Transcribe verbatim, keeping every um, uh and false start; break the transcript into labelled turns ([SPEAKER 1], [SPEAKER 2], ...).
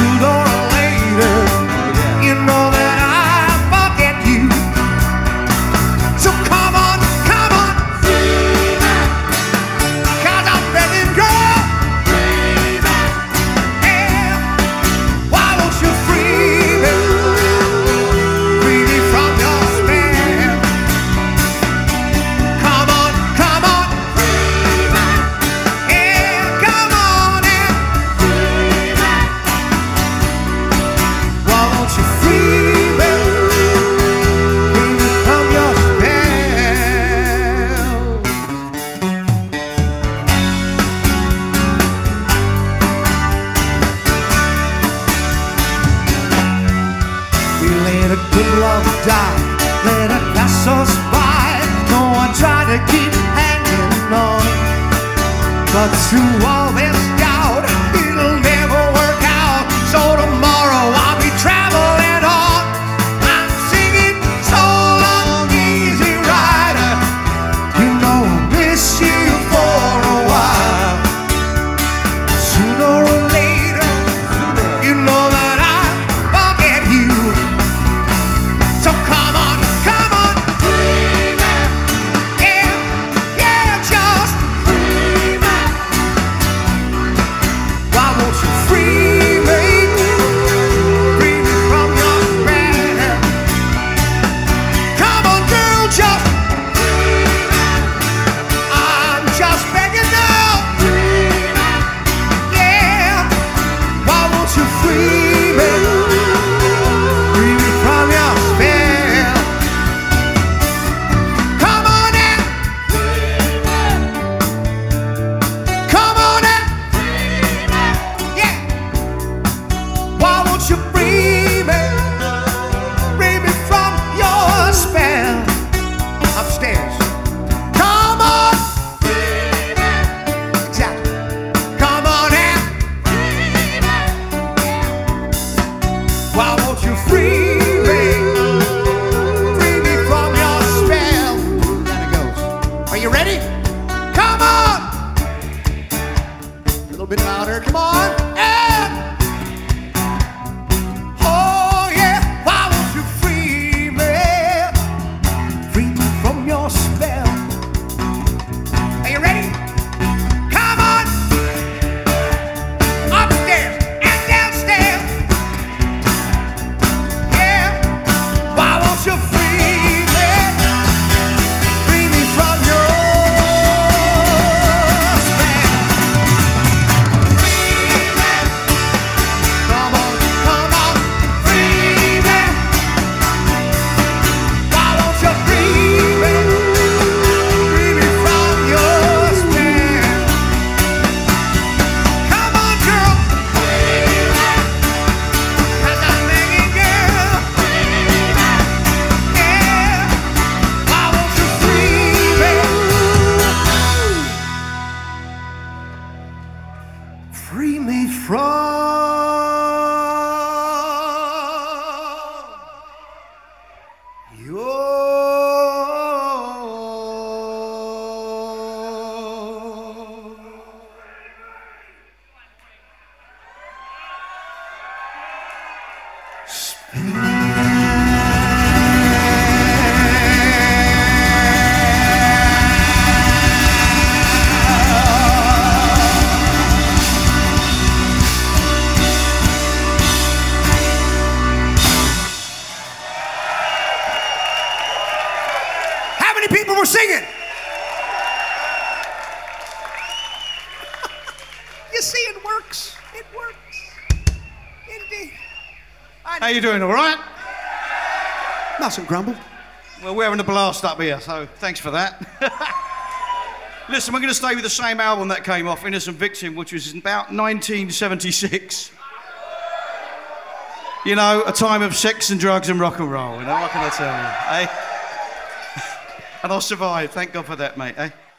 [SPEAKER 1] sooner or later, you know that I forget you. So come on, come on, cause I'm begging, girl. Yeah, why won't you free me? Free me from your spell. Come on, come on. Yeah, come on in. Why won't you free me? Free me from your spell. We let a good love die, let it pass us by. No one tried to keep hanging on, but through all this doubt, it'll never work out. So tomorrow I'll be traveling on. I'm singing so long, easy rider. You know I miss you for a while. Sooner or later, you know that I forget you. So come on, come on. Yeah, yeah, just why won't you free me? Free me from your spell. Come on, girl, just I'm just begging now. Yeah, why won't you free me? Free me from your spell. Come on in. Come on in. Yeah. Why won't you free me? Free me from your spell. Upstairs. Come on. Exactly. Come on in. Why won't you free me? Free me from your spell. There it goes. Are you ready? Come on. A little bit louder. Come on. And oh yeah. Why won't you free me? Free me from your spell. Are you ready? Come on. Upstairs and downstairs. Yeah. Why won't you free me? Free me from your spell. Come on, come on, free me. Why won't you free me? Free me from your spell. Come on, girl. Cause I'm begging, girl. Yeah. Why won't you free me? Free me from your How many people were singing? You see, it works. It works. Indeed.
[SPEAKER 2] How you doing, all right?
[SPEAKER 1] Mustn't grumble.
[SPEAKER 2] Well, we're having a blast up here, so thanks for that. Listen, we're going to stay with the same album that came off, Innocent Victim, which was in about nineteen seventy-six. You know, a time of sex and drugs and rock and roll, you know, what can I tell you, eh? And I survived, thank God for that, mate, eh?